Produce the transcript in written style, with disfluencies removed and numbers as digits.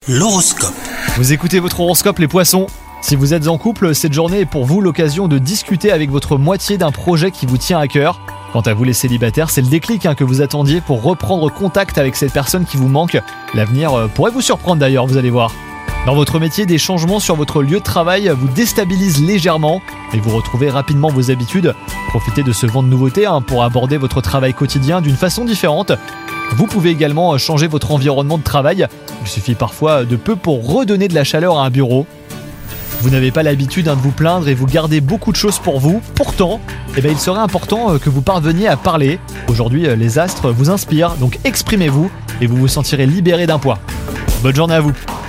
L'horoscope. Vous écoutez votre horoscope les poissons. Si vous êtes en couple, cette journée est pour vous l'occasion de discuter avec votre moitié d'un projet qui vous tient à cœur. Quant à vous les célibataires, c'est le déclic que vous attendiez pour reprendre contact avec cette personne qui vous manque. L'avenir pourrait vous surprendre d'ailleurs, vous allez voir. Dans votre métier, des changements sur votre lieu de travail vous déstabilisent légèrement et vous retrouvez rapidement vos habitudes. Profitez de ce vent de nouveauté pour aborder votre travail quotidien d'une façon différente. Vous pouvez également changer votre environnement de travail. Il suffit parfois de peu pour redonner de la chaleur à un bureau. Vous n'avez pas l'habitude de vous plaindre et vous gardez beaucoup de choses pour vous. Pourtant, il serait important que vous parveniez à parler. Aujourd'hui, les astres vous inspirent, donc exprimez-vous et vous vous sentirez libéré d'un poids. Bonne journée à vous.